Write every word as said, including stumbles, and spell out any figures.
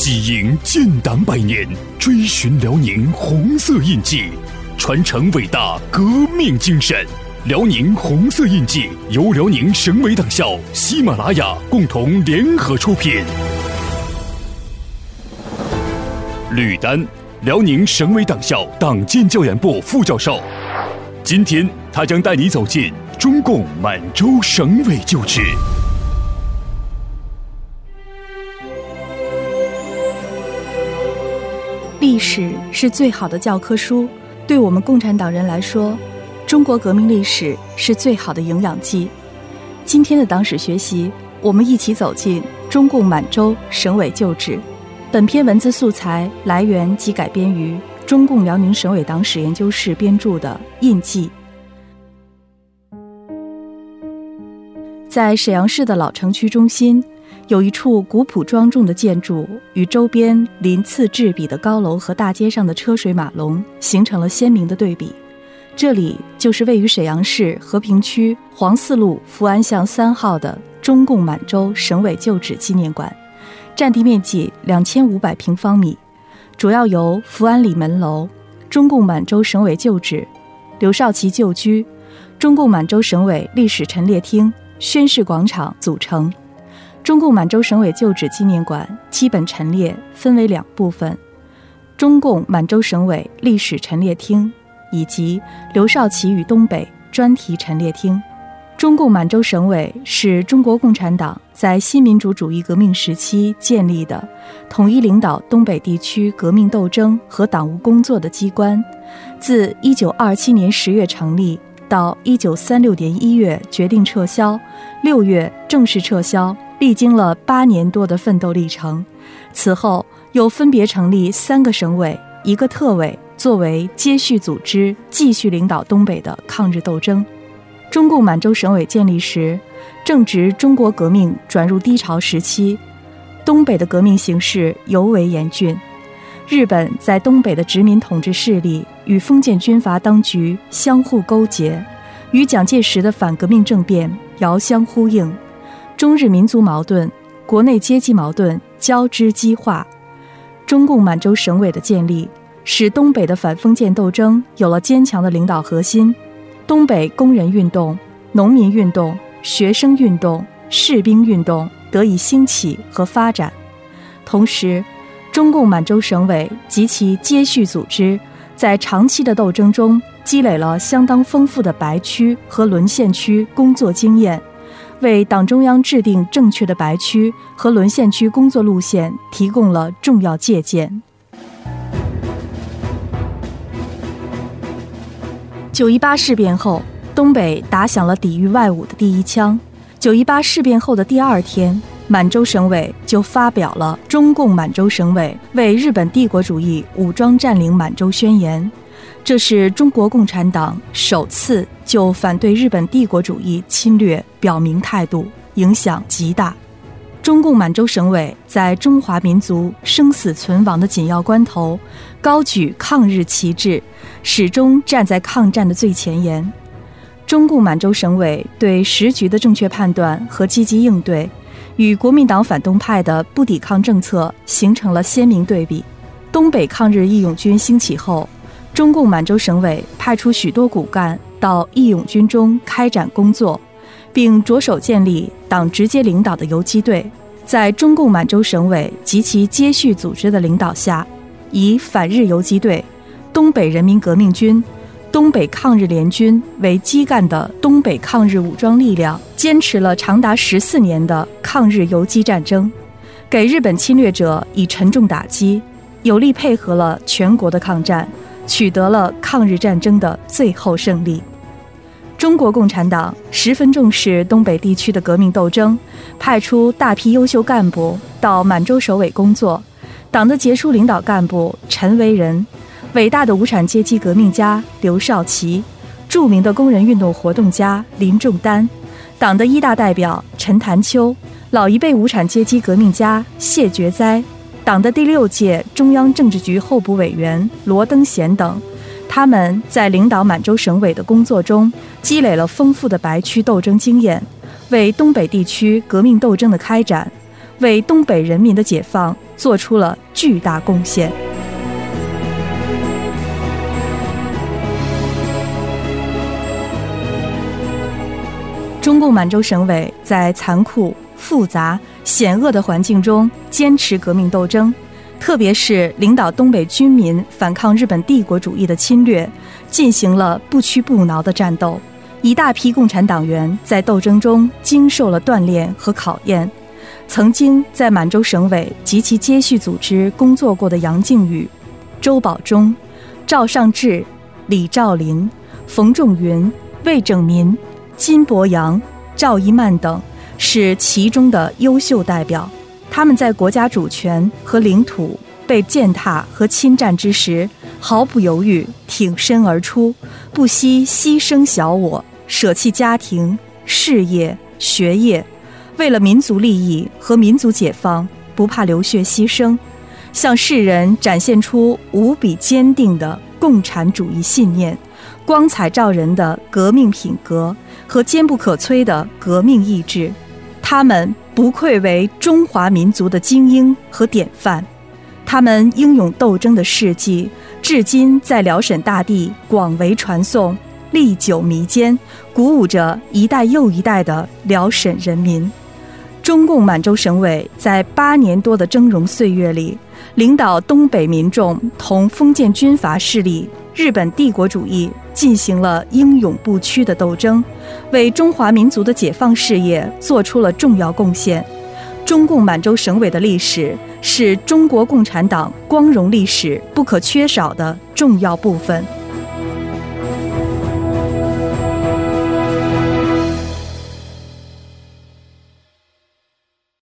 喜迎建党百年，追寻辽宁红色印记，传承伟大革命精神。辽宁红色印记由辽宁省委党校、喜马拉雅共同联合出品。吕丹，辽宁省委党校党建教研部副教授。今天，他将带你走进中共满洲省委旧址。 历史是最好的教科书，对我们共产党人来说，中国革命历史是最好的营养剂。今天的党史学习，我们一起走进中共满洲省委旧址。本篇文字素材来源及改编于中共辽宁省委党史研究室编著的《印记》。在沈阳市的老城区中心，有一处古朴庄重的建筑，与周边鳞次栉比的高楼和大街上的车水马龙形成了鲜明的对比。这里就是位于沈阳市和平区黄四路福安巷三号的中共满洲省委旧址纪念馆，占地面积两千五百平方米，主要由福安里门楼、中共满洲省委旧址、刘少奇旧居、中共满洲省委历史陈列厅、宣誓广场组成。中共满洲省委旧址纪念馆基本陈列分为两部分：中共满洲省委历史陈列厅以及刘少奇与东北专题陈列厅。中共满洲省委是中国共产党在新民主主义革命时期建立的统一领导东北地区革命斗争和党务工作的机关，自一九二七年十月成立到一九三六年一月决定撤销，六月正式撤销，历经了八年多的奋斗历程。此后又分别成立三个省委、一个特委，作为接续组织，继续领导东北的抗日斗争。中共满洲省委建立时，正值中国革命转入低潮时期，东北的革命形势尤为严峻。日本在东北的殖民统治势力与封建军阀当局相互勾结，与蒋介石的反革命政变遥相呼应，中日民族矛盾、国内阶级矛盾交织激化。中共满洲省委的建立，使东北的反封建斗争有了坚强的领导核心，东北工人运动、农民运动、学生运动、士兵运动得以兴起和发展。同时，中共满洲省委及其接续组织在长期的斗争中积累了相当丰富的白区和沦陷区工作经验，为党中央制定正确的白区和沦陷区工作路线提供了重要借鉴。九一八事变后，东北打响了抵御外侮的第一枪。九一八事变后的第二天，满洲省委就发表了《中共满洲省委为日本帝国主义武装占领满洲宣言》，这是中国共产党首次就反对日本帝国主义侵略表明态度，影响极大。中共满洲省委在中华民族生死存亡的紧要关头，高举抗日旗帜，始终站在抗战的最前沿。中共满洲省委对时局的正确判断和积极应对，与国民党反动派的不抵抗政策形成了鲜明对比。东北抗日义勇军兴起后，中共满洲省委派出许多骨干到义勇军中开展工作，并着手建立党直接领导的游击队。在中共满洲省委及其接续组织的领导下，以反日游击队、东北人民革命军、东北抗日联军为基干的东北抗日武装力量，坚持了长达十四年的抗日游击战争，给日本侵略者以沉重打击，有力配合了全国的抗战，取得了抗日战争的最后胜利。中国共产党十分重视东北地区的革命斗争，派出大批优秀干部到满洲省委工作。党的杰出领导干部陈维仁、伟大的无产阶级革命家刘少奇、著名的工人运动活动家林仲丹、党的一大代表陈潭秋、老一辈无产阶级革命家谢觉哉、党的第六届中央政治局候补委员罗登贤等，他们在领导满洲省委的工作中积累了丰富的白区斗争经验，为东北地区革命斗争的开展、 为东北人民的解放做出了巨大贡献。中共满洲省委在残酷、复杂、险恶的环境中坚持革命斗争，特别是领导东北军民反抗日本帝国主义的侵略，进行了不屈不挠的战斗。一大批共产党员在斗争中经受了锻炼和考验。曾经在满洲省委及其接续组织工作过的杨靖宇、周保中、赵尚志、李兆林、冯仲云、魏拯民、金伯阳、赵一曼等是其中的优秀代表。他们在国家主权和领土被践踏和侵占之时，毫不犹豫挺身而出，不惜牺牲小我，舍弃家庭、事业、学业，为了民族利益和民族解放，不怕流血牺牲，向世人展现出无比坚定的共产主义信念，光彩照人的革命品格和坚不可摧的革命意志。他们不愧为中华民族的精英和典范，他们英勇斗争的事迹至今在辽沈大地广为传颂，历久弥坚，鼓舞着一代又一代的辽沈人民。中共满洲省委在八年多的峥嵘岁月里，领导东北民众同封建军阀势力、日本帝国主义进行了英勇不屈的斗争，为中华民族的解放事业做出了重要贡献。中共满洲省委的历史是中国共产党光荣历史不可缺少的重要部分。